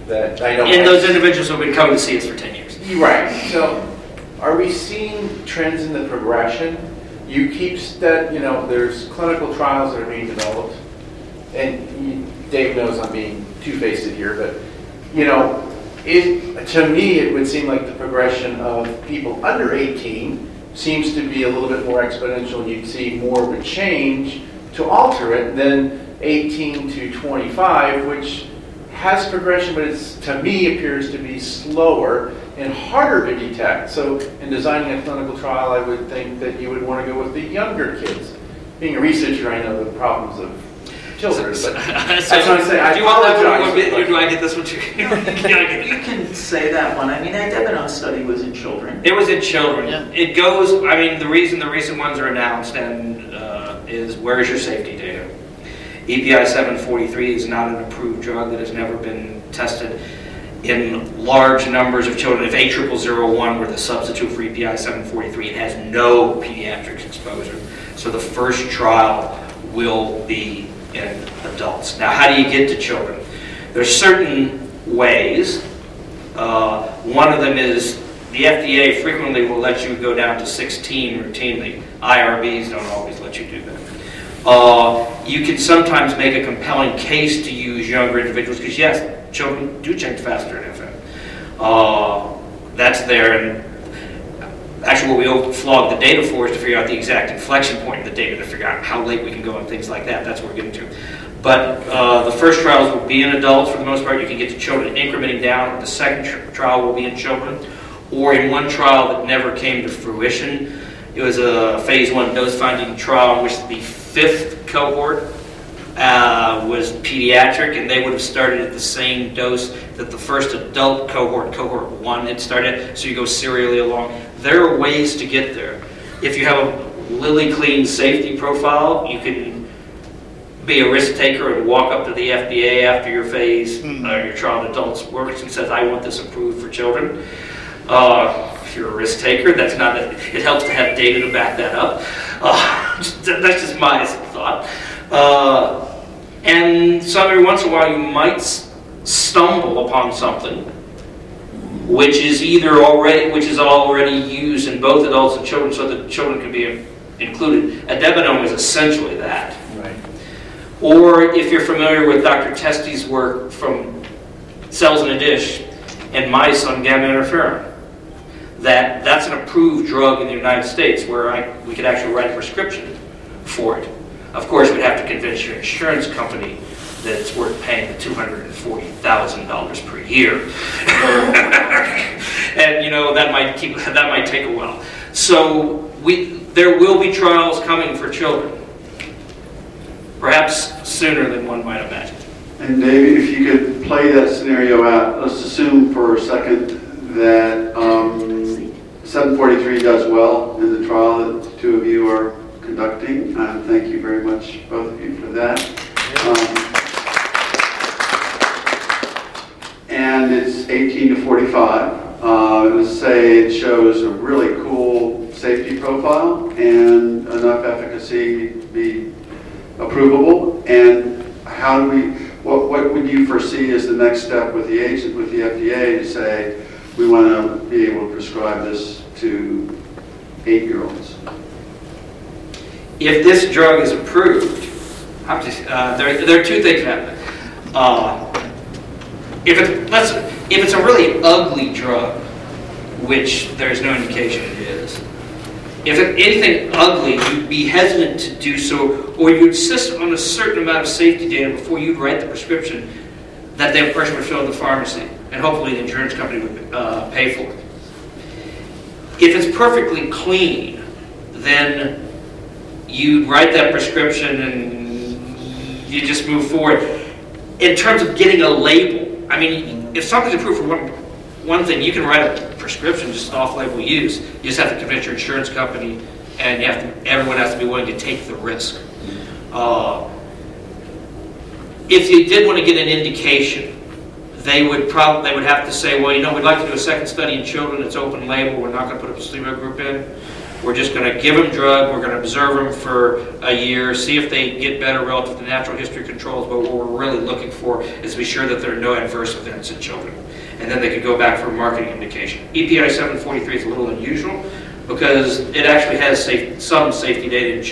that I know. And those individuals have been coming to see us for 10 years. Right. So are we seeing trends in the progression? You keep that, there's clinical trials that are being developed, and Dave knows I'm being two-faced here, but, to me, it would seem like the progression of people under 18 seems to be a little bit more exponential. You'd see more of a change to alter it than 18 to 25, which has progression, but to me appears to be slower and harder to detect. So in designing a clinical trial, I would think that you would want to go with the younger kids. Being a researcher, I know the problems of children, but that's what I'm saying. Do you want that one, or do I get this one too? You can say that one. I mean, that Debenhams study was in children. It was in children. Yeah. It goes, the reason the recent ones are announced is where's your safety data? EPI 743 is not an approved drug that has never been tested in large numbers of children. If A0001 were the substitute for EPI 743, it has no pediatric exposure. So the first trial will be in adults. Now, how do you get to children? There's certain ways. One of them is the FDA frequently will let you go down to 16 routinely. IRBs don't always let you do that. You can sometimes make a compelling case to use younger individuals because, yes, children do change faster than infant. That's there, and actually what we flog the data for is to figure out the exact inflection point in the data to figure out how late we can go and things like that. That's what we're getting to. But the first trials will be in adults for the most part. You can get to children incrementing down. The second trial will be in children. Or in one trial that never came to fruition, it was a phase 1 dose-finding trial in which the fifth cohort was pediatric, and they would have started at the same dose that the first adult cohort 1, had started, so you go serially along. There are ways to get there. If you have a lily clean safety profile, you can be a risk taker and walk up to the FDA after your phase, your trial in adults works and says, I want this approved for children. If you're a risk taker, that's not it helps to have data to back that up. That's just my thought. And so every once in a while you might stumble upon something which is already used in both adults and children, so that children can be included. Adebenone is essentially that. Right. Or if you're familiar with Dr. Testi's work from Cells in a Dish and Mice on gamma interferon, that's an approved drug in the United States where we could actually write a prescription for it. Of course, we'd have to convince your insurance company that it's worth paying the $240,000 per year, and that might take a while. So there will be trials coming for children, perhaps sooner than one might imagine. And David, if you could play that scenario out, let's assume for a second that 743 does well in the trial that the two of you are conducting. Thank you very much, both of you, for that. And it's 18 to 45. Let's say it shows a really cool safety profile and enough efficacy to be approvable. And how do we? What would you foresee as the next step with the FDA to say we want to be able to prescribe this to 8-year-olds? If this drug is approved, there are two things happening. If it's a really ugly drug, which there's no indication it is, if it's anything ugly, you'd be hesitant to do so, or you'd insist on a certain amount of safety data before you'd write the prescription that the person would fill in the pharmacy, and hopefully the insurance company would pay for it. If it's perfectly clean, then you'd write that prescription and you just move forward. In terms of getting a label, if something's approved for one thing, you can write a prescription, just off-label use. You just have to convince your insurance company, and everyone has to be willing to take the risk. If you did want to get an indication, they would have to say, well, we'd like to do a second study in children. It's open label. We're not going to put a placebo group in. We're just going to give them drug, we're going to observe them for a year, see if they get better relative to natural history controls, but what we're really looking for is to be sure that there are no adverse events in children. And then they could go back for a marketing indication. EPI 743 is a little unusual because it actually has some safety data in